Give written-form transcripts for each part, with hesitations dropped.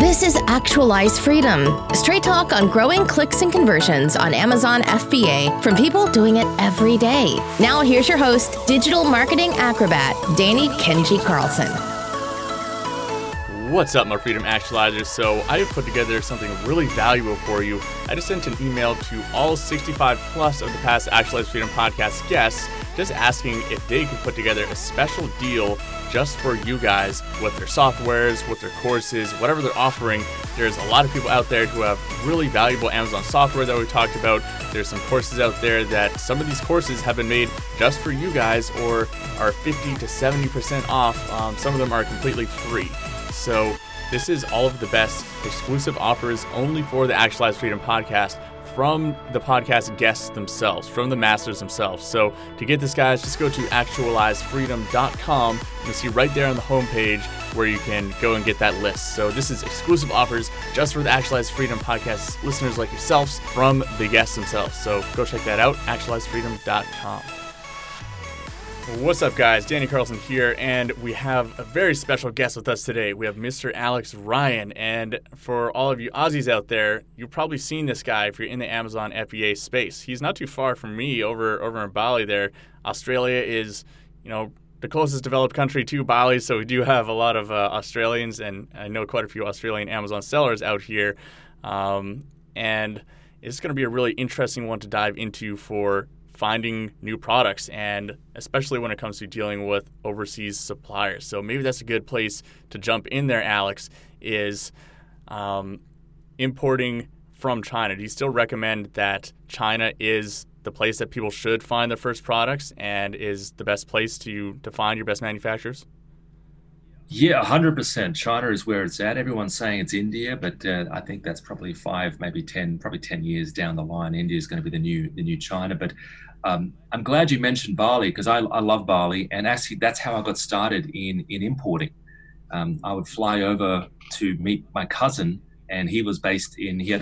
This is Actualize Freedom, straight talk on growing clicks and conversions on Amazon FBA from people doing it every day. Now here's your host, digital marketing acrobat, Danny Kenji Carlson. What's up, my Freedom Actualizers? So I have put together something really valuable for you. I just sent an email to all 65 plus of the past Actualize Freedom podcast guests, just asking if they could put together a special deal just for you guys with their softwares, with their courses, whatever they're offering. There's a lot of people out there who have really valuable Amazon software that we talked about. There's some courses out there that some of these courses have been made just for you guys or are 50 to 70% off. Some of them are completely free. So this is all of the best exclusive offers only for the Actualize Freedom podcast from the podcast guests themselves, from the masters themselves. So to get this, guys, just go to actualizefreedom.com. You'll see right there on the homepage where you can go and get that list. So this is exclusive offers just for the Actualize Freedom podcast listeners like yourselves from the guests themselves. So go check that out, actualizefreedom.com. What's up, guys? Danny Carlson here, and we have a very special guest with us today. We have Mr. Alex Ryan, and for all of you Aussies out there, you've probably seen this guy if you're in the Amazon FBA space. He's not too far from me over in Bali there. Australia is, the closest developed country to Bali, so we do have a lot of Australians, and I know quite a few Australian Amazon sellers out here, and it's going to be a really interesting one to dive into for finding new products, and especially when it comes to dealing with overseas suppliers. So maybe that's a good place to jump in there, Alex, is importing from China. Do you still recommend that China is the place that people should find their first products and is the best place to find your best manufacturers? Yeah, 100%. China is where it's at. Everyone's saying it's India, but I think that's probably 5, maybe 10, probably 10 years down the line. India is going to be the new China. But I'm glad you mentioned Bali because I love Bali, and actually that's how I got started in importing. I would fly over to meet my cousin, and he was based in. He's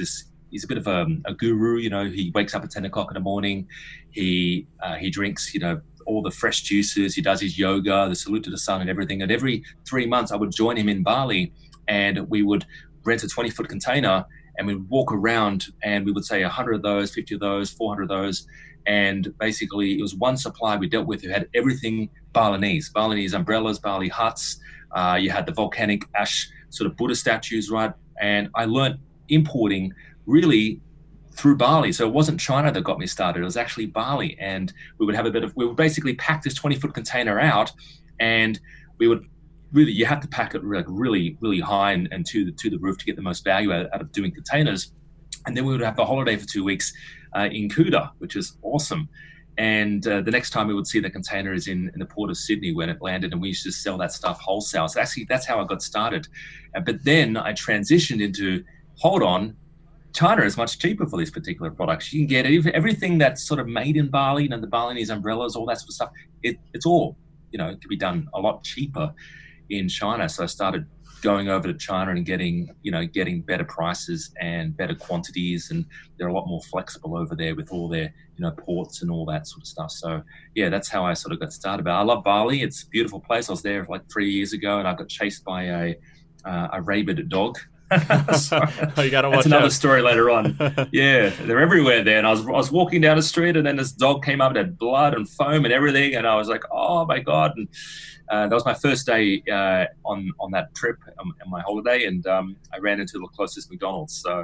a bit of a guru. He wakes up at 10 o'clock in the morning. He drinks all the fresh juices. He does his yoga, the salute to the sun and everything. And every 3 months I would join him in Bali, and we would rent a 20-foot container and we'd walk around and we would say 100 of those, 50 of those, 400 of those. And basically it was one supplier we dealt with who had everything Balinese umbrellas, Bali huts. You had the volcanic ash sort of Buddha statues, right? And I learned importing really through Bali. So it wasn't China that got me started. It was actually Bali. And we would basically pack this 20-foot container out, and we would really, you have to pack it really, really high and to the roof to get the most value out of doing containers. And then we would have a holiday for 2 weeks in Kuta, which is awesome. And the next time we would see the container is in the port of Sydney when it landed, and we used to sell that stuff wholesale. So actually that's how I got started. But then I transitioned into, hold on, China is much cheaper for these particular products. You can get everything that's sort of made in Bali, the Balinese umbrellas, all that sort of stuff. It's all, it can be done a lot cheaper in China. So I started going over to China and getting better prices and better quantities, and they're a lot more flexible over there with all their, ports and all that sort of stuff. So yeah, that's how I sort of got started. But I love Bali. It's a beautiful place. I was there like 3 years ago, and I got chased by a rabid dog. So, you gotta watch that's another out. Story later on. Yeah, they're everywhere there. And I was walking down the street, and then this dog came up and had blood and foam and everything. And I was like, oh my God. And that was my first day on that trip, on my holiday. And I ran into the closest McDonald's. So,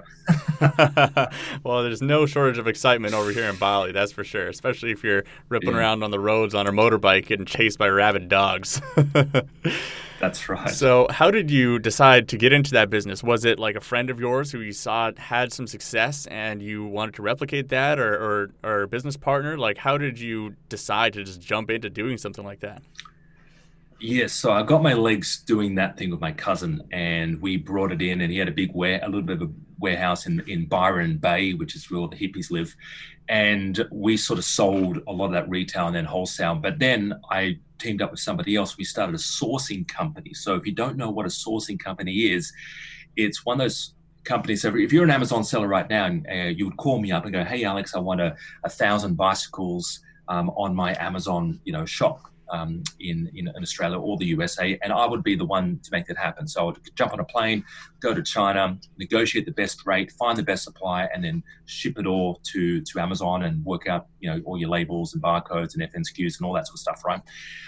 well, there's no shortage of excitement over here in Bali, that's for sure. Especially if you're ripping around on the roads on a motorbike getting chased by rabid dogs. That's right. So how did you decide to get into that business? Was it like a friend of yours who you saw had some success and you wanted to replicate that, or a business partner? Like, how did you decide to just jump into doing something like that? Yes, so I got my legs doing that thing with my cousin, and we brought it in, and he had a little bit of a warehouse in Byron Bay, which is where all the hippies live. And we sort of sold a lot of that retail and then wholesale. But then I teamed up with somebody else. We started a sourcing company. So if you don't know what a sourcing company is, it's one of those companies. So if you're an Amazon seller right now, and you would call me up and go, hey, Alex, I want 1,000 bicycles on my Amazon, shop. in Australia or the USA, and I would be the one to make that happen. So I would jump on a plane, go to China, negotiate the best rate, find the best supply, and then ship it all to Amazon and work out, all your labels and barcodes and FNSQs and all that sort of stuff, right?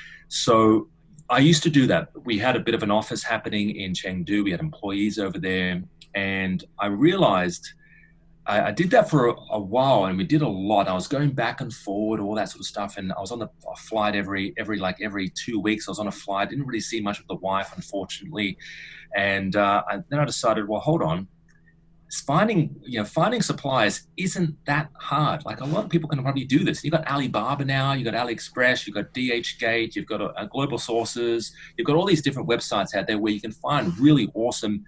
So I used to do that. We had a bit of an office happening in Chengdu. We had employees over there, and I realized I did that for a while, and we did a lot. I was going back and forward, all that sort of stuff, and I was on a flight every 2 weeks. I was on a flight. Didn't really see much of the wife, unfortunately, and then I decided, well, hold on. Finding suppliers isn't that hard. Like, a lot of people can probably do this. You've got Alibaba now, you've got AliExpress, you've got DHgate, you've got Global Sources, you've got all these different websites out there where you can find really awesome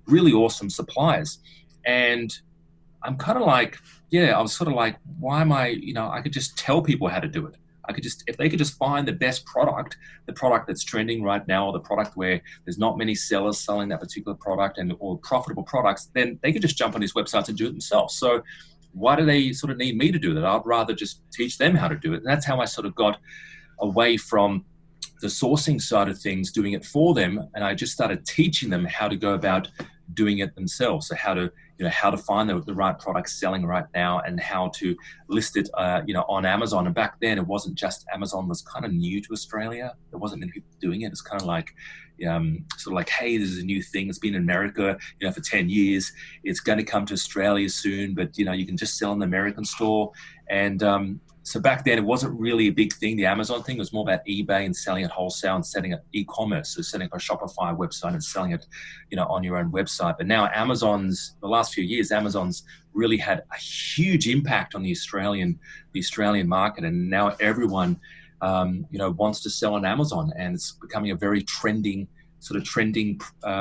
suppliers. And I'm kind of like, I was sort of like, why am I could just tell people how to do it. If they could just find the best product, the product that's trending right now, or the product where there's not many sellers selling that particular product or profitable products, then they could just jump on these websites and do it themselves. So why do they sort of need me to do that? I'd rather just teach them how to do it. And that's how I sort of got away from the sourcing side of things, doing it for them. And I just started teaching them how to go about doing it themselves. So how to find the right product selling right now, and how to list it, on Amazon. And back then, it wasn't just Amazon was kind of new to Australia. There wasn't many people doing it. It's kind of like, sort of like, hey, this is a new thing. It's been in America, for 10 years. It's going to come to Australia soon, but you can just sell in the American store. And so back then, it wasn't really a big thing. The Amazon thing was more about eBay and selling it wholesale and setting up e-commerce. So setting up a Shopify website and selling it, on your own website. But now the last few years, Amazon's really had a huge impact on the Australian market. And now everyone, wants to sell on Amazon, and it's becoming a very trending thing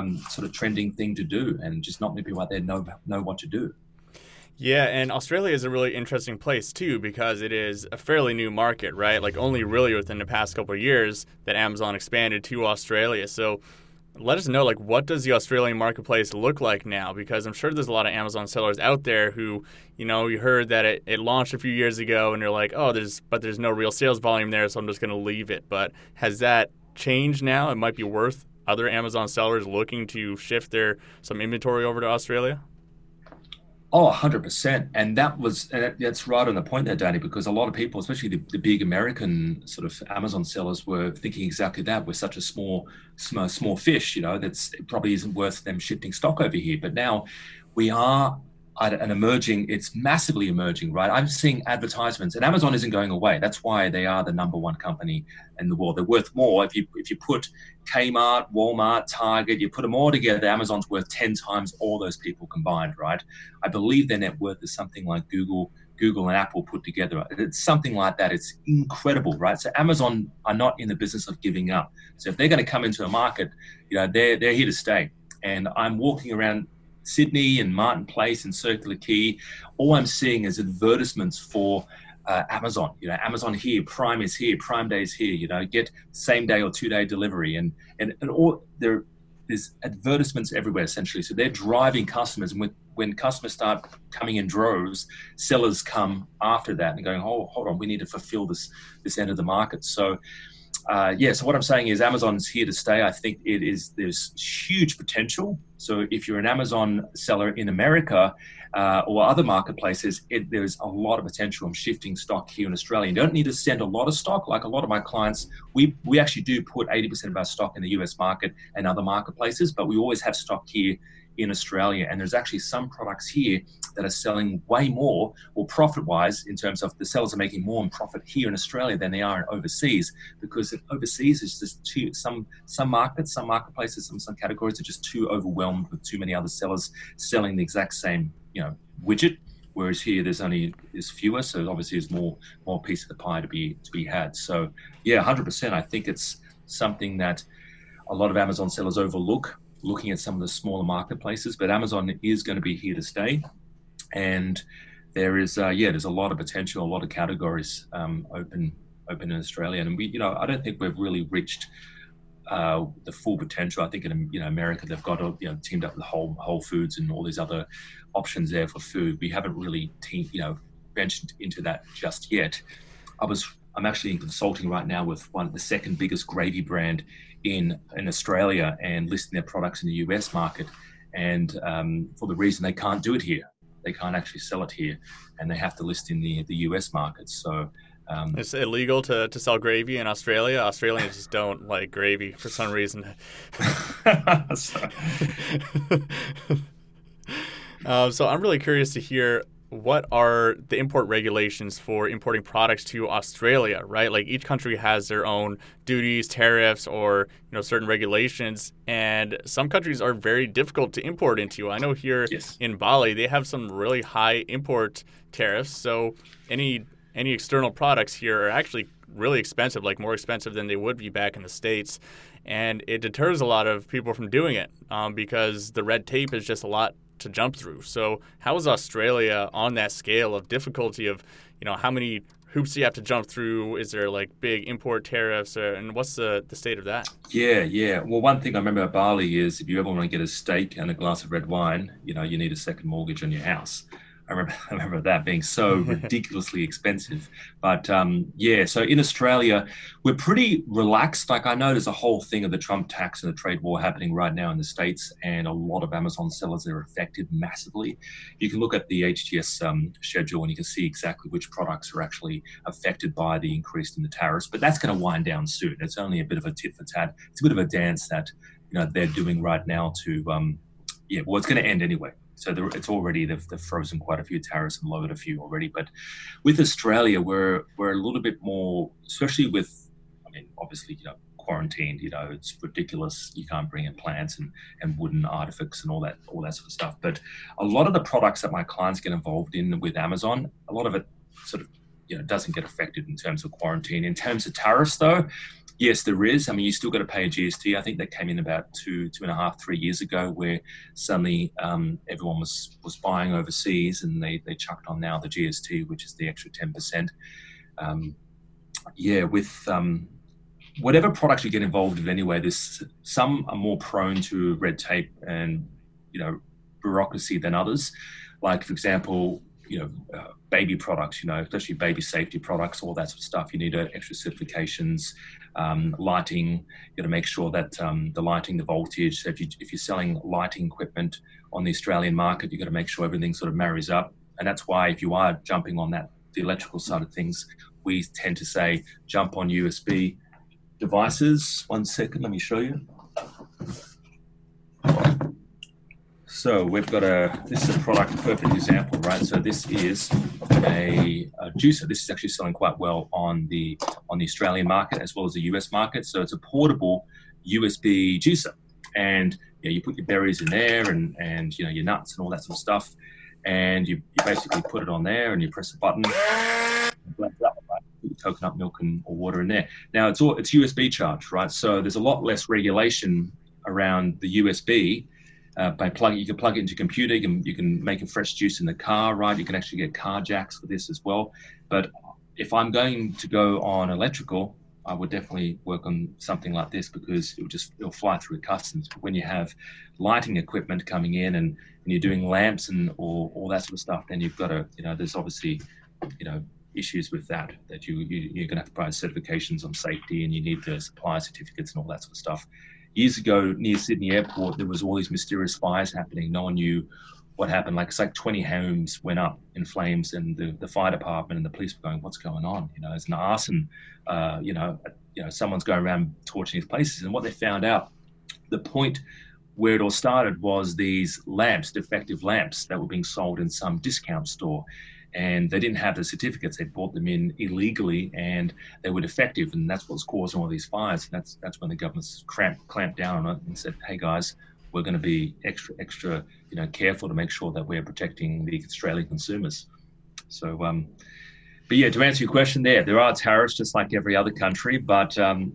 to do. And just not many people out there know what to do. Yeah, and Australia is a really interesting place too, because it is a fairly new market, right? Like, only really within the past couple of years that Amazon expanded to Australia. So let us know, like, what does the Australian marketplace look like now? Because I'm sure there's a lot of Amazon sellers out there who, you heard that it launched a few years ago and you're like, oh, there's no real sales volume there, so I'm just going to leave it. But has that changed now? It might be worth other Amazon sellers looking to shift some inventory over to Australia? Oh, 100%. And that's right on the point there, Danny, because a lot of people, especially the big American sort of Amazon sellers, were thinking exactly that. We're such a small fish, it probably isn't worth them shifting stock over here. But now we are at it's massively emerging, right? I'm seeing advertisements, and Amazon isn't going away. That's why they are the number one company in the world. They're worth more. If you put Kmart, Walmart, Target, you put them all together, Amazon's worth 10 times all those people combined, right? I believe their net worth is something like Google and Apple put together. It's something like that. It's incredible, right? So Amazon are not in the business of giving up. So if they're going to come into a market, they're here to stay. And I'm walking around Sydney and Martin Place and Circular Quay. All I'm seeing is advertisements for Amazon. Amazon here, Prime is here, Prime Day is here. Get same day or 2 day delivery, and all there's advertisements everywhere essentially. So they're driving customers, and when customers start coming in droves, sellers come after that and going, oh, hold on, we need to fulfill this end of the market. So. So what I'm saying is Amazon's here to stay. I think there's huge potential. So if you're an Amazon seller in America or other marketplaces, there's a lot of potential in shifting stock here in Australia. You don't need to send a lot of stock. Like a lot of my clients, we actually do put 80% of our stock in the US market and other marketplaces, but we always have stock here in Australia. And there's actually some products here that are selling way more, or profit-wise, in terms of the sellers are making more in profit here in Australia than they are in overseas, because overseas is just some markets, some marketplaces, some categories are just too overwhelmed with too many other sellers selling the exact same, widget. Whereas here there's fewer, so obviously there's more piece of the pie to be had. So yeah, 100%. I think it's something that a lot of Amazon sellers overlook, looking at some of the smaller marketplaces, but Amazon is going to be here to stay. And there is, there's a lot of potential, a lot of categories open in Australia. And we, I don't think we've really reached the full potential. I think in America, they've got, teamed up with Whole Foods and all these other options there for food. We haven't really ventured into that just yet. I I'm actually in consulting right now with the second biggest gravy brand in Australia and listing their products in the US market. And for the reason they can't do it here. They can't actually sell it here, and they have to list in the US market. So it's illegal to sell gravy in Australia. Australians just don't like gravy for some reason. So I'm really curious to hear, what are the import regulations for importing products to Australia, right? Like each country has their own duties, tariffs, or certain regulations, and some countries are very difficult to import into. I know here in Bali, they have some really high import tariffs, so any external products here are actually really expensive, like more expensive than they would be back in the States, and it deters a lot of people from doing it because the red tape is just a lot to jump through. So how is Australia on that scale of difficulty of, how many hoops do you have to jump through? Is there like big import tariffs, and what's the state of that? Yeah. Well, one thing I remember about Bali is if you ever want to get a steak and a glass of red wine, you need a second mortgage on your house. I remember that being so ridiculously expensive. But so in Australia, we're pretty relaxed. Like I know there's a whole thing of the Trump tax and the trade war happening right now in the States, and a lot of Amazon sellers are affected massively. You can look at the HTS schedule and you can see exactly which products are actually affected by the increase in the tariffs. But that's going to wind down soon. It's only a bit of a tit for tat. It's a bit of a dance that they're doing right now to it's going to end anyway. So it's already, they've frozen quite a few tariffs and lowered a few already. But with Australia, we're a little bit more, especially with, obviously, quarantined, it's ridiculous. You can't bring in plants and wooden artifacts and all that sort of stuff. But a lot of the products that my clients get involved in with Amazon, a lot of it sort of, doesn't get affected in terms of quarantine. In terms of tariffs, though, yes, there is. You still got to pay a GST. I think that came in about 2.5, 3 years ago, where suddenly everyone was buying overseas, and they chucked on now the GST, which is the extra 10%. With whatever products you get involved in anyway, there's some are more prone to red tape and bureaucracy than others. Like, for example, baby products, especially baby safety products, all that sort of stuff. You need extra certifications, lighting. You got to make sure that the lighting, the voltage. So if you're selling lighting equipment on the Australian market, you got to make sure everything sort of marries up. And that's why if you are jumping on the electrical side of things, we tend to say jump on USB devices. 1 second, let me show you. So we've got this is a product, perfect example, right? So this is a juicer. This is actually selling quite well on the Australian market as well as the US market. So it's a portable USB juicer, and you put your berries in there and your nuts and all that sort of stuff, and you basically put it on there and you press a button. Put coconut milk or water in there. Now it's USB charged, right? So there's a lot less regulation around the USB. You can plug it into your computer. You can make a fresh juice in the car, right? You can actually get car jacks for this as well. But if I'm going to go on electrical, I would definitely work on something like this, because it'll fly through customs. But when you have lighting equipment coming in and you're doing lamps and all that sort of stuff, then you've got to, there's obviously, issues with that you're going to have to provide certifications on safety, and you need the supplier certificates and all that sort of stuff. Years ago, near Sydney Airport, there was all these mysterious fires happening. No one knew what happened. It's like 20 homes went up in flames, and the fire department and the police were going, "What's going on? There's an arson. Someone's going around torching these places." And what they found out, the point where it all started was these lamps, defective lamps that were being sold in some discount store. And they didn't have the certificates. They bought them in illegally, and they were defective, and that's what's causing all these fires. And that's when the government's clamped down on it and said, "Hey guys, we're going to be extra, careful to make sure that we're protecting the Australian consumers." So, but yeah, to answer your question, there are tariffs just like every other country, but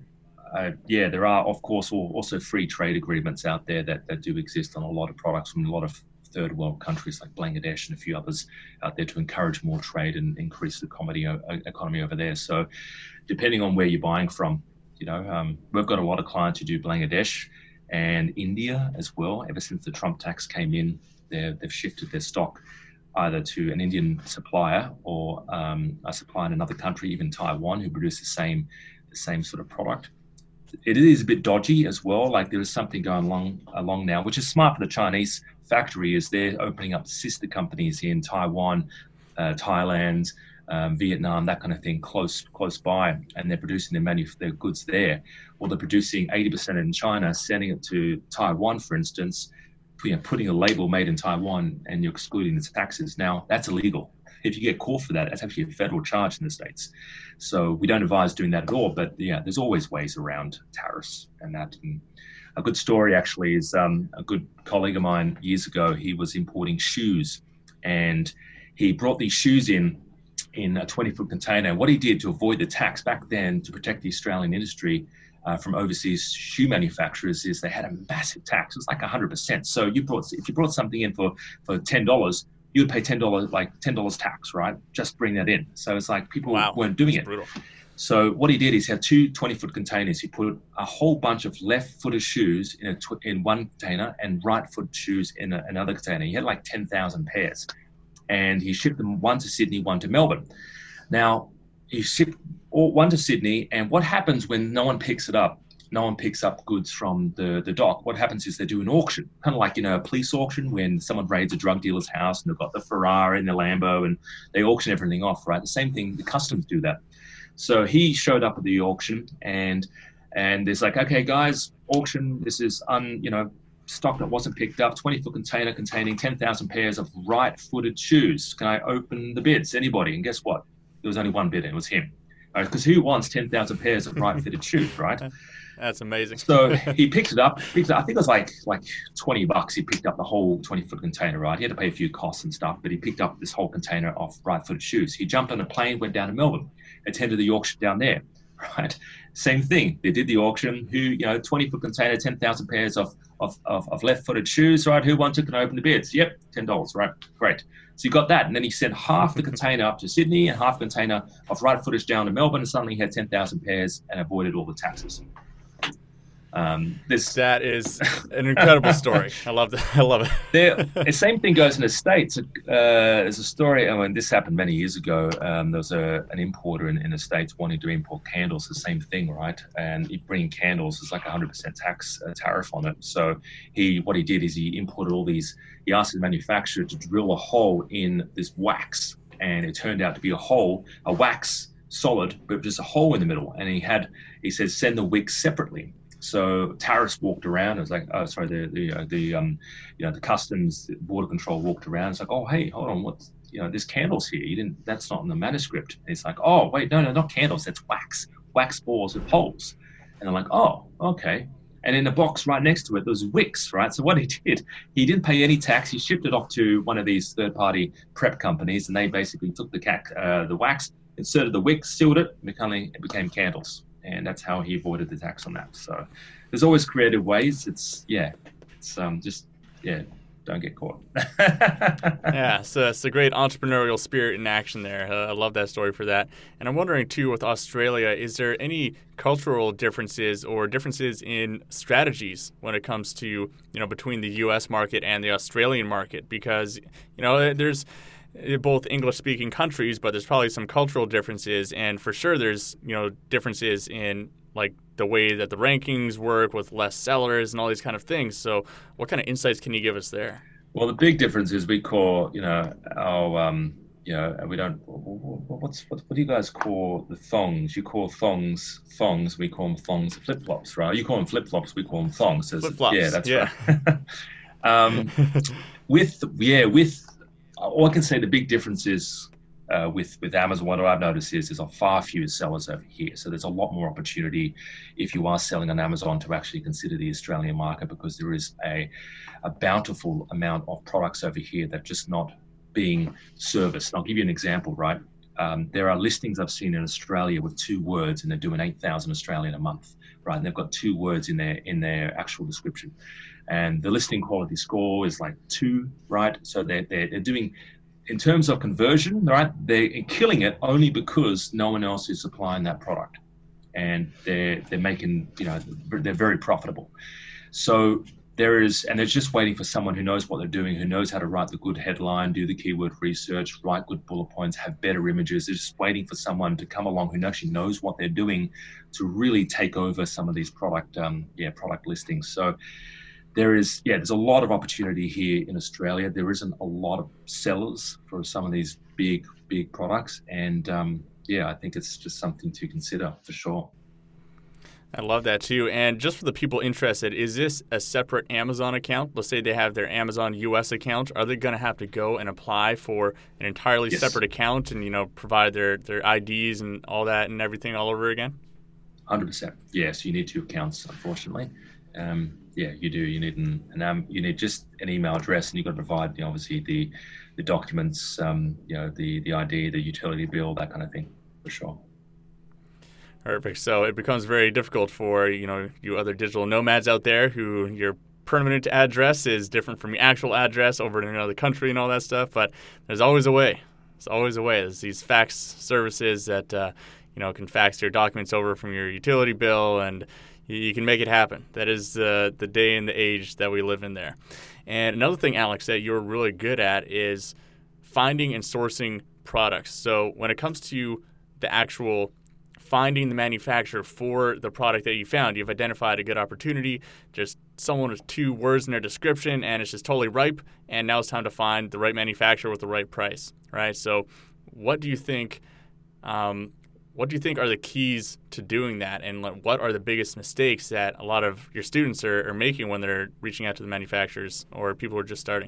there are of course also free trade agreements out there that do exist on a lot of products from a lot of third world countries like Bangladesh and a few others out there to encourage more trade and increase the economy over there. So depending on where you're buying from, we've got a lot of clients who do Bangladesh and India as well. Ever since the Trump tax came in, they've shifted their stock either to an Indian supplier or a supplier in another country, even Taiwan, who produce the same sort of product. It is a bit dodgy as well. Like there is something going along now, which is smart for the Chinese factory, is they're opening up sister companies in Taiwan, Thailand, Vietnam, that kind of thing, close by, and they're producing their goods there. Or they're producing 80% in China, sending it to Taiwan, for instance, putting a label made in Taiwan, and you're excluding the taxes. Now, that's illegal. If you get caught for that, that's actually a federal charge in the States. So we don't advise doing that at all. But yeah, there's always ways around tariffs and that. And a good story actually is a good colleague of mine years ago. He was importing shoes, and he brought these shoes in a 20-foot container. What he did to avoid the tax back then, to protect the Australian industry from overseas shoe manufacturers, is they had a massive tax. It was like 100%. So if you brought something in for $10, you would pay $10 tax, right? Just bring that in. So it's like people weren't doing it. Brutal. So what he did is he had two 20-foot containers. He put a whole bunch of left-footed shoes in one container and right-footed shoes in another container. He had like 10,000 pairs. And he shipped them, one to Sydney, one to Melbourne. Now, he shipped one to Sydney, and what happens when no one picks it up? No one picks up goods from the dock. What happens is they do an auction, kind of like, a police auction when someone raids a drug dealer's house and they've got the Ferrari and the Lambo and they auction everything off, right? The same thing, the customs do that. So he showed up at the auction, and it's like, okay, guys, auction, this is stock that wasn't picked up, 20-foot container containing 10,000 pairs of right-footed shoes. Can I open the bids? Anybody? And guess what? There was only one bidder. It was him. Because who wants 10,000 pairs of right-fitted shoes, right? That's amazing. So he picked it up. I think it was like $20. He picked up the whole 20-foot container, right? He had to pay a few costs and stuff, but he picked up this whole container of right-footed shoes. He jumped on a plane, went down to Melbourne, attended the auction down there, right? Same thing. They did the auction. 20-foot container, 10,000 pairs of left-footed shoes, right? Who wants it? Can I open the bids? Yep, $10, right? Great. So you got that. And then he sent half the container up to Sydney and half container of right footage down to Melbourne, and suddenly he had 10,000 pairs and avoided all the taxes. That is an incredible story. I love that. I love it. The same thing goes in the States. There's a story. This happened many years ago. There was an importer in the States wanting to import candles. The same thing, right? And he bringing candles is like 100% tariff on it. So what he did is he imported all these. He asked the manufacturer to drill a hole in this wax, and it turned out to be a wax solid, but just a hole in the middle. And he said send the wicks separately. So tariffs walked around. It was like, oh, sorry, the customs, the border control walked around. It's like, oh, hey, hold on, there's candles here. That's not in the manuscript. And it's like, oh, wait, no, not candles. That's wax balls with holes. And I'm like, oh, okay. And in the box right next to it, there was wicks, right? So what he did, he didn't pay any tax. He shipped it off to one of these third-party prep companies, and they basically took the wax, inserted the wick, sealed it, and it became candles. And that's how he avoided the tax on that. So there's always creative ways. Don't get caught. Yeah, so it's a great entrepreneurial spirit in action there. I love that story for that. And I'm wondering, too, with Australia, is there any cultural differences or differences in strategies when it comes to, between the U.S. market and the Australian market? Because, there's both English-speaking countries, but there's probably some cultural differences. And for sure, there's, differences in, like, the way that the rankings work with less sellers and all these kind of things. So what kind of insights can you give us there? Well, the big difference is we call, we don't, what do you guys call the thongs? You call thongs, we call them thongs, flip-flops, right? You call them flip-flops, we call them thongs. Flip-flops. Yeah, that's right. All I can say the big difference is, with Amazon, what I've noticed is there's a far fewer sellers over here. So there's a lot more opportunity if you are selling on Amazon to actually consider the Australian market, because there is a bountiful amount of products over here that are just not being serviced. And I'll give you an example, right? There are listings I've seen in Australia with 2 words, and they're doing 8,000 Australian a month, right? And they've got 2 words in their actual description. And the listing quality score is like 2, right? So they're doing, in terms of conversion, right, they're killing it only because no one else is supplying that product, and they're making, they're very profitable. So they're just waiting for someone who knows what they're doing, who knows how to write the good headline, do the keyword research, write good bullet points, have better images. They're just waiting for someone to come along who actually knows what they're doing to really take over some of these product listings. So there's a lot of opportunity here in Australia. There isn't a lot of sellers for some of these big products, and I think it's just something to consider for sure. I love that too. And just for the people interested, is this a separate Amazon account? Let's say they have their Amazon US account. Are they going to have to go and apply for an entirely separate account and, provide their IDs and all that and everything all over again? 100%. Yes, you need 2 accounts, unfortunately. You do. You need you need just an email address, and you've got to provide, obviously the documents, the ID, the utility bill, that kind of thing, for sure. Perfect. So it becomes very difficult for, you other digital nomads out there who your permanent address is different from your actual address over in another country and all that stuff. But there's always a way. There's always a way. There's these fax services that, can fax your documents over from your utility bill, and you can make it happen. That is the day and the age that we live in there. And another thing, Alex, that you're really good at is finding and sourcing products. So when it comes to the actual finding the manufacturer for the product that you found, you've identified a good opportunity, just someone with 2 words in their description, and it's just totally ripe, and now it's time to find the right manufacturer with the right price, right? So what do you think are the keys to doing that, and what are the biggest mistakes that a lot of your students are making when they're reaching out to the manufacturers or people who are just starting?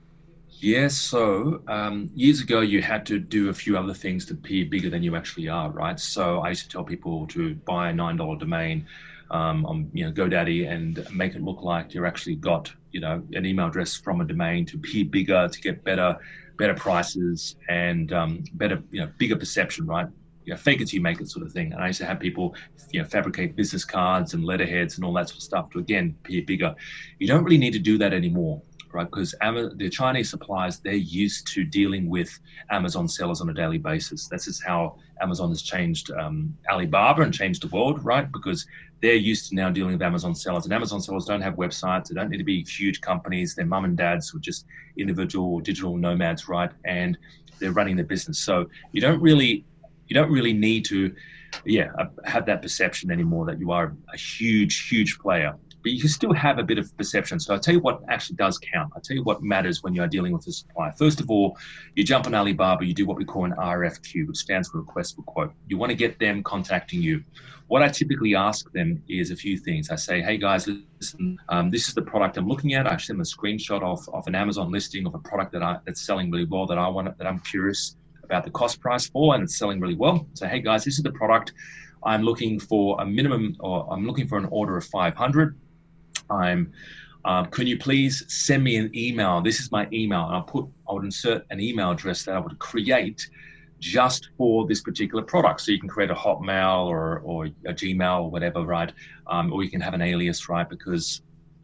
Yes, so years ago you had to do a few other things to appear bigger than you actually are, right? So I used to tell people to buy a $9 domain on GoDaddy and make it look like you're actually got an email address from a domain to appear bigger, to get better prices and bigger perception, right? Fake it till you make it sort of thing. And I used to have people, fabricate business cards and letterheads and all that sort of stuff to, again, appear bigger. You don't really need to do that anymore, right? Because the Chinese suppliers, they're used to dealing with Amazon sellers on a daily basis. This is how Amazon has changed Alibaba and changed the world, right? Because they're used to now dealing with Amazon sellers. And Amazon sellers don't have websites. They don't need to be huge companies. They're mum and dads who are just individual digital nomads, right? And they're running their business. So you don't really need to have that perception anymore that you are a huge player, but you can still have a bit of perception. So I'll tell you what actually does count. I'll tell you what matters when you are dealing with a supplier. First of all, you jump on Alibaba, you do what we call an RFQ, which stands for request for quote. You want to get them contacting you. What I typically ask them is a few things. I say, hey guys, listen, this is the product I'm looking at. I send them a screenshot of an Amazon listing of a product that's selling really well that I'm curious about the cost price for, and it's selling really well. So, hey guys, this is the product. I'm looking for a minimum, or I'm looking for an order of 500. Can you please send me an email? This is my email. And I would insert an email address that I would create just for this particular product. So you can create a Hotmail or a Gmail or whatever, right? Or you can have an alias, right? Because,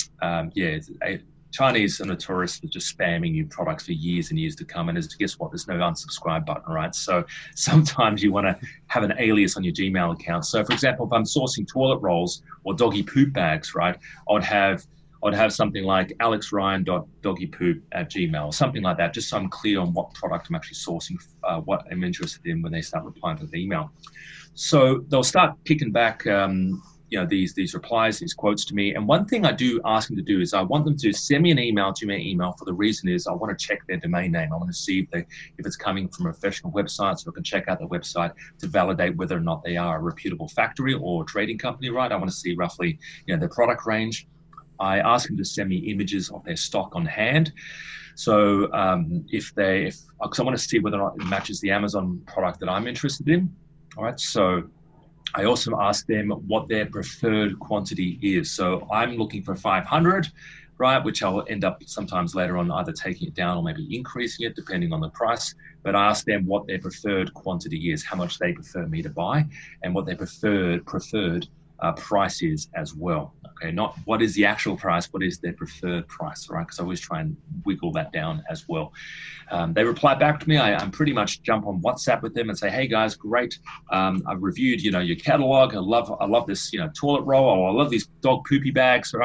Chinese are notorious for just spamming you products for years and years to come. And guess what? There's no unsubscribe button, right? So sometimes you want to have an alias on your Gmail account. So for example, if I'm sourcing toilet rolls or doggy poop bags, right, I'd have something like alexryan.doggypoop@gmail, something like that, just so I'm clear on what product I'm actually sourcing, what I'm interested in when they start replying to the email. So they'll start kicking back these replies, these quotes to me. And one thing I do ask them to do is I want them to send me an email to my email. For the reason is I want to check their domain name. I want to see if it's coming from a professional website, so I can check out the website to validate whether or not they are a reputable factory or trading company, right? I want to see roughly, their product range. I ask them to send me images of their stock on hand. So because I want to see whether or not it matches the Amazon product that I'm interested in. All right. So I also ask them what their preferred quantity is. So I'm looking for 500, right, which I'll end up sometimes later on either taking it down or maybe increasing it depending on the price. But I ask them what their preferred quantity is, how much they prefer me to buy, and what their preferred price is as well. Okay, not what is the actual price, what is their preferred price, right? Because I always try and wiggle that down as well. They reply back to me. I'm pretty much jump on WhatsApp with them and say, hey guys, great. I've reviewed, your catalog. I love this, toilet roll, or I love these dog poopy bags, right?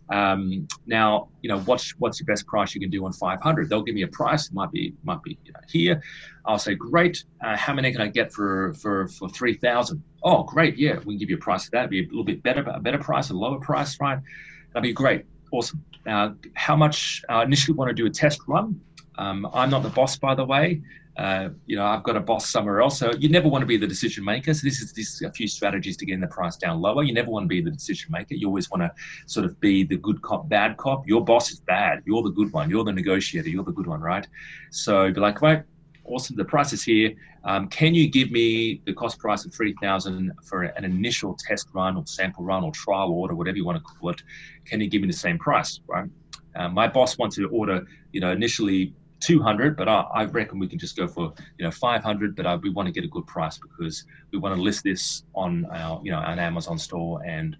Now, what's your best price you can do on 500? They'll give me a price. It might be here. I'll say, great. How many can I get for 3,000? Oh, great. Yeah, we can give you a price of that. It'd be a little bit better, a better price, a lower price, right? That'd be great. Awesome. How much? I initially want to do a test run. I'm not the boss, by the way. I've got a boss somewhere else. So you never want to be the decision maker. So this is a few strategies to getting the price down lower. You never want to be the decision maker. You always want to sort of be the good cop, bad cop. Your boss is bad. You're the good one. You're the negotiator. You're the good one, right? So be like, right, awesome. The price is here. Can you give me the cost price of 3,000 for an initial test run or sample run or trial order, whatever you want to call it? Can you give me the same price, right? My boss wants to order, initially 200, but I reckon we can just go for 500. But we want to get a good price because we want to list this on our an Amazon store and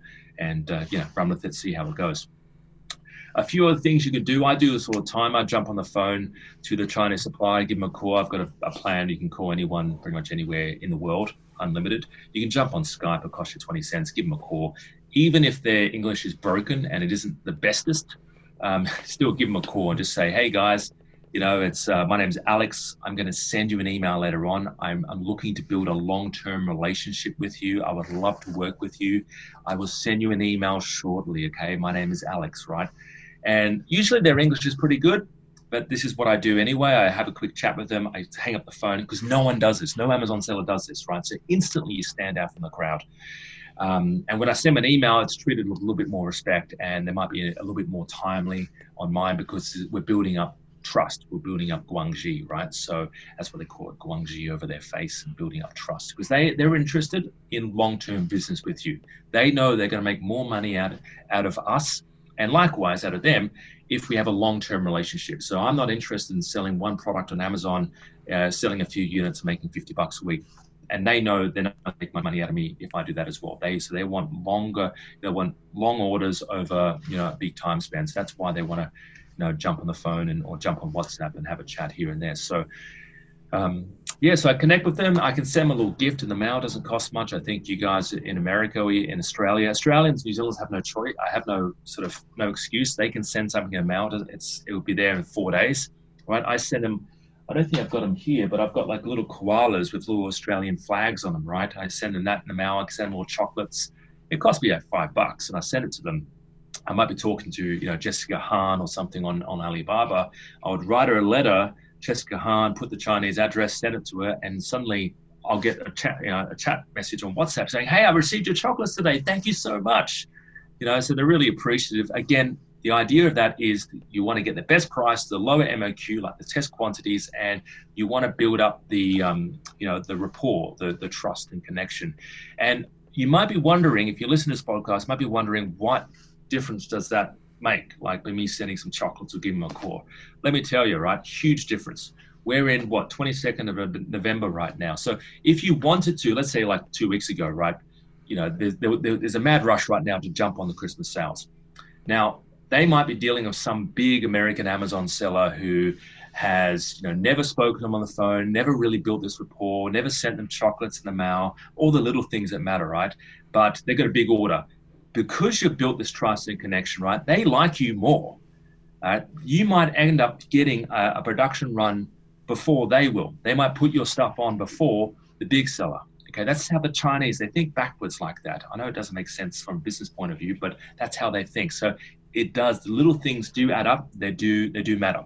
run with it, see how it goes. A few other things you can do. I do this all the time. I jump on the phone to the Chinese supplier, give them a call. I've got a plan. You can call anyone pretty much anywhere in the world, unlimited. You can jump on Skype. It costs you 20 cents. Give them a call. Even if their English is broken and it isn't the bestest, still give them a call and just say, hey guys, it's my name's Alex. I'm going to send you an email later on. I'm looking to build a long-term relationship with you. I would love to work with you. I will send you an email shortly. Okay. My name is Alex, right? And usually their English is pretty good, but this is what I do anyway. I have a quick chat with them. I hang up the phone because no one does this. No Amazon seller does this, right? So instantly you stand out from the crowd. And when I send an email, it's treated with a little bit more respect, and there might be a little bit more timely on mine because we're building up trust. We're building up guangxi, right? So that's what they call it, guangxi over their face, and building up trust because they're interested in long-term business with you. They know they're going to make more money out of us and likewise out of them if we have a long-term relationship. So I'm not interested in selling one product on Amazon, selling a few units, making $50 a week. And they know they're not going to make my money out of me if I do that as well. They want long orders over a big time span. So that's why they want to jump on the phone or jump on WhatsApp and have a chat here and there. So so I connect with them. I can send them a little gift in the mail. It doesn't cost much. I think you guys in America or in Australia, Australians, New Zealanders have no choice. I have no excuse. They can send something in the mail. It will be there in 4 days, right? I send them. I don't think I've got them here, but I've got like little koalas with little Australian flags on them, right? I send them that in the mail. I send them little chocolates. It cost me like $5, and I send it to them. I might be talking to Jessica Hahn or something on Alibaba. I would write her a letter. Jessica Hahn, put the Chinese address, send it to her, and suddenly I'll get a chat message on WhatsApp saying, hey, I received your chocolates today. Thank you so much. So they're really appreciative. Again, the idea of that is you want to get the best price, the lower MOQ, like the test quantities, and you want to build up the rapport, the trust and connection. And you might be wondering, if you listen to this podcast, might be wondering what difference does that make, like me sending some chocolates or giving them a call. Let me tell you, right, huge difference. We're in 22nd of November right now. So if you wanted to, let's say like 2 weeks ago, right, there's a mad rush right now to jump on the Christmas sales. Now, they might be dealing with some big American Amazon seller who has never spoken to them on the phone, never really built this rapport, never sent them chocolates in the mail, all the little things that matter, right? But they've got a big order. Because you've built this trust and connection, right, they like you more. You might end up getting a production run before they will. They might put your stuff on before the big seller. Okay, that's how the Chinese, they think backwards like that. I know it doesn't make sense from a business point of view, but that's how they think. So it does, the little things do add up. They do matter.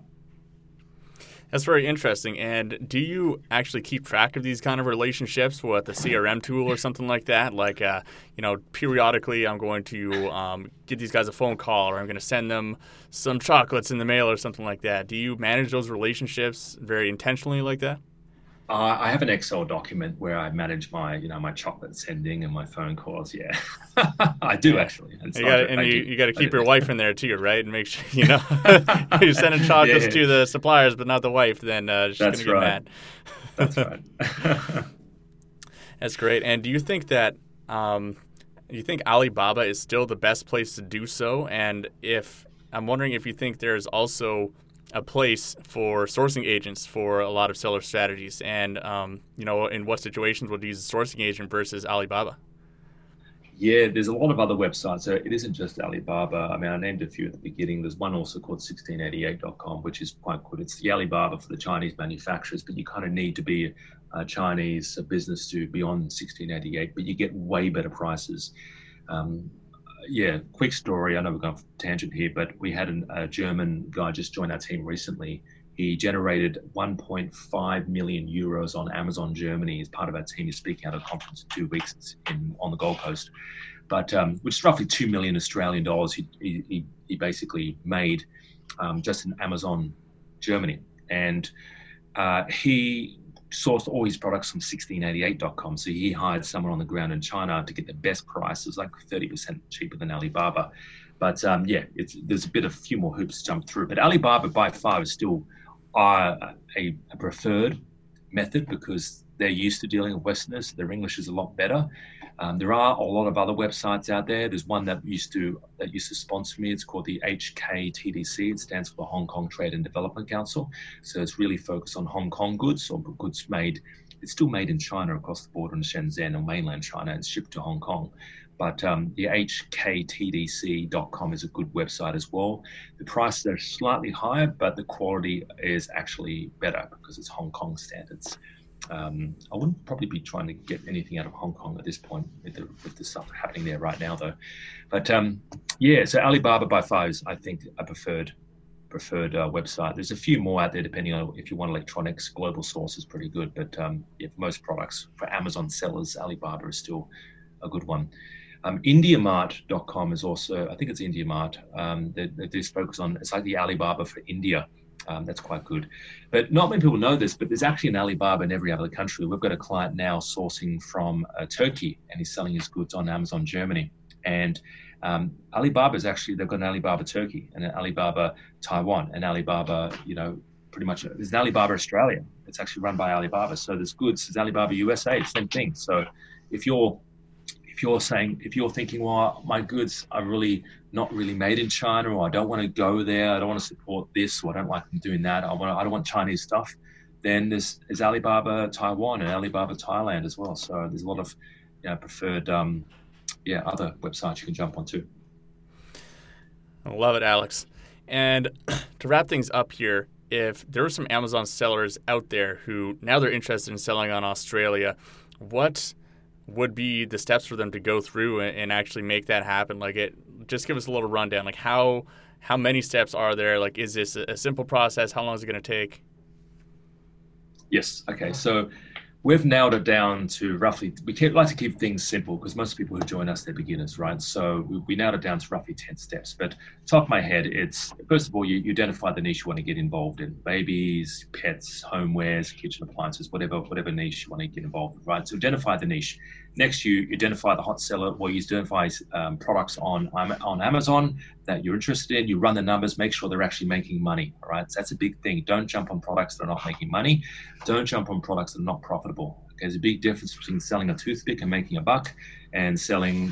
That's very interesting. And do you actually keep track of these kind of relationships with a CRM tool or something like that? Like, periodically I'm going to give these guys a phone call, or I'm going to send them some chocolates in the mail or something like that. Do you manage those relationships very intentionally like that? I have an Excel document where I manage my, my chocolate sending and my phone calls. Yeah, I do actually. You got to keep your wife in there too, right? And make sure you're sending chocolates to the suppliers, but not the wife. Then she's going to get mad. That's right. That's great. And do you think that you think Alibaba is still the best place to do so? And I'm wondering if you think there's also a place for sourcing agents for a lot of seller strategies, and in what situations would you use a sourcing agent versus Alibaba? Yeah, there's a lot of other websites. So it isn't just Alibaba. I mean, I named a few at the beginning. There's one also called 1688.com, which is quite good. It's the Alibaba for the Chinese manufacturers, but you kind of need to be a Chinese business to be on 1688, but you get way better prices. Yeah, quick story. I know we're going off tangent here, but we had a German guy just join our team recently. He generated 1.5 million euros on Amazon Germany as part of our team. He's speaking at a conference in 2 weeks on the Gold Coast, but which is roughly 2 million Australian dollars. He basically made just in Amazon Germany, and he sourced all his products from 1688.com. So he hired someone on the ground in China to get the best price. It was like 30% cheaper than Alibaba. But yeah, there's a few more hoops to jump through. But Alibaba by far is still a preferred method because they're used to dealing with Westerners. Their English is a lot better. There are a lot of other websites out there. There's one that used to sponsor me. It's called the HKTDC. It stands for the Hong Kong Trade and Development Council. So it's really focused on Hong Kong goods or goods made. It's still made in China across the border in Shenzhen or mainland China and shipped to Hong Kong. But the hktdc.com is a good website as well. The prices are slightly higher, but the quality is actually better because it's Hong Kong standards. I wouldn't probably be trying to get anything out of Hong Kong at this point with the stuff happening there right now, though. But yeah, so Alibaba by far is, I think, a preferred website. There's a few more out there depending on if you want electronics. Global Source is pretty good, but yeah, for most products, for Amazon sellers, Alibaba is still a good one. IndiaMart.com is also, I think it's IndiaMart. They just focus on, it's like the Alibaba for India. That's quite good. But not many people know this, but there's actually an Alibaba in every other country. We've got a client now sourcing from Turkey, and he's selling his goods on Amazon Germany. And Alibaba is actually, they've got an Alibaba Turkey and an Alibaba Taiwan and Alibaba, pretty much, there's an Alibaba Australia. It's actually run by Alibaba. So there's goods, there's Alibaba USA, same thing. So if you're thinking, well, my goods are really not really made in China, or I don't want to go there, I don't want to support this, or I don't like them doing that, I don't want Chinese stuff, then there's Alibaba Taiwan and Alibaba Thailand as well. So there's a lot of preferred other websites you can jump onto. I love it, Alex. And to wrap things up here, if there are some Amazon sellers out there who now they're interested in selling on Australia, what would be the steps for them to go through and actually make that happen? Just give us a little rundown. Like how many steps are there? Like, is this a simple process? How long is it going to take? Yes. Okay. So we've nailed it down to roughly, like to keep things simple because most people who join us, they're beginners, right? So we nailed it down to roughly 10 steps. But top of my head, it's, first of all, you identify the niche you want to get involved in. Babies, pets, homewares, kitchen appliances, whatever niche you want to get involved with, right? So identify the niche. Next, you identify the hot seller, or you identify products on Amazon that you're interested in. You run the numbers, make sure they're actually making money, all right? So that's a big thing. Don't jump on products that are not making money. Don't jump on products that are not profitable. Okay, there's a big difference between selling a toothpick and making a buck and selling,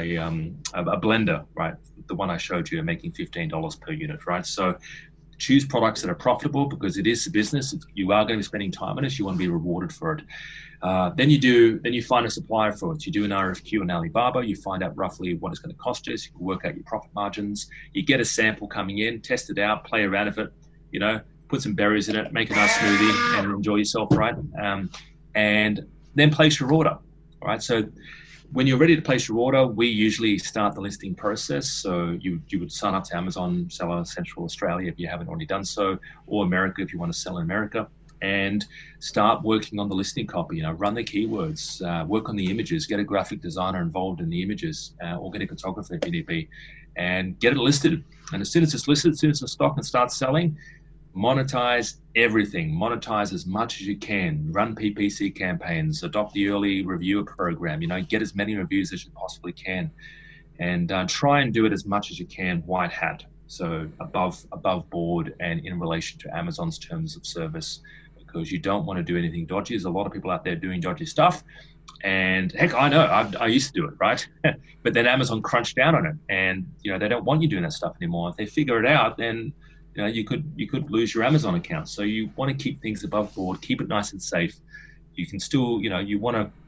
a blender, right? The one I showed you, making $15 per unit, right? So choose products that are profitable because it is a business. You are going to be spending time on it. You want to be rewarded for it. Then you find a supplier for it. You do an RFQ on Alibaba. You find out roughly what it's going to cost you. So you can work out your profit margins. You get a sample coming in, test it out, play around with it, put some berries in it, make a nice smoothie and enjoy yourself, right? And then place your order, all right? So when you're ready to place your order, we usually start the listing process. So you would sign up to Amazon Seller Central Australia if you haven't already done so, or America if you want to sell in America, and start working on the listing copy. Run the keywords, work on the images, get a graphic designer involved in the images, or get a photographer if you need be, and get it listed. And as soon as it's listed, as soon as the stock can start selling, monetize everything. Monetize as much as you can. Run PPC campaigns. Adopt the early reviewer program. Get as many reviews as you possibly can, and try and do it as much as you can white hat. So above board and in relation to Amazon's terms of service, because you don't want to do anything dodgy. There's a lot of people out there doing dodgy stuff, and heck, I know I used to do it, right? But then Amazon crunched down on it, and they don't want you doing that stuff anymore. If they figure it out, then you could lose your Amazon account. So you want to keep things above board, keep it nice and safe. You can still, you want to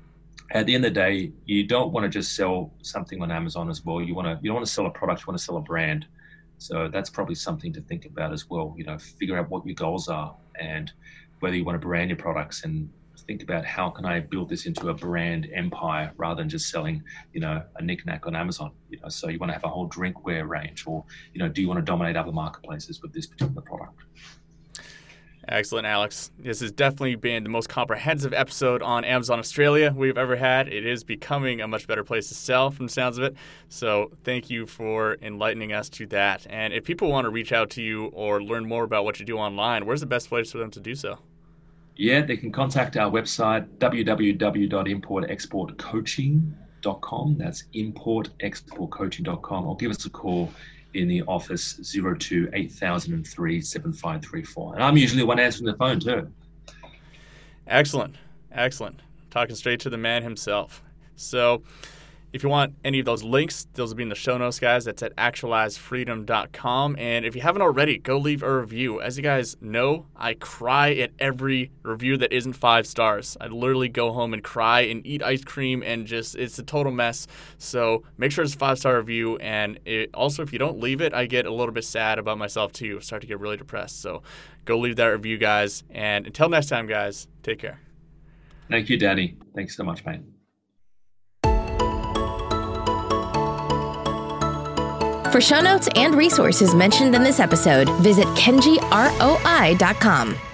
at the end of the day, you don't want to just sell something on Amazon as well. You don't want to sell a product, you want to sell a brand. So that's probably something to think about as well. Figure out what your goals are and whether you want to brand your products, and think about how can I build this into a brand empire rather than just selling, a knick-knack on Amazon. So you want to have a whole drinkware range, or, do you want to dominate other marketplaces with this particular product? Excellent, Alex. This has definitely been the most comprehensive episode on Amazon Australia we've ever had. It is becoming a much better place to sell from the sounds of it. So thank you for enlightening us to that. And if people want to reach out to you or learn more about what you do online, where's the best place for them to do so? Yeah, they can contact our website, www.importexportcoaching.com. That's importexportcoaching.com, or give us a call in the office, 02 8003 7534. And I'm usually the one answering the phone too. Excellent. Talking straight to the man himself. So if you want any of those links, those will be in the show notes, guys. That's at actualizefreedom.com. And if you haven't already, go leave a review. As you guys know, I cry at every review that isn't 5 stars. I literally go home and cry and eat ice cream, and it's a total mess. So make sure it's a 5-star review. And also, if you don't leave it, I get a little bit sad about myself too. I start to get really depressed. So go leave that review, guys. And until next time, guys, take care. Thank you, Danny. Thanks so much, mate. For show notes and resources mentioned in this episode, visit kenjiroi.com.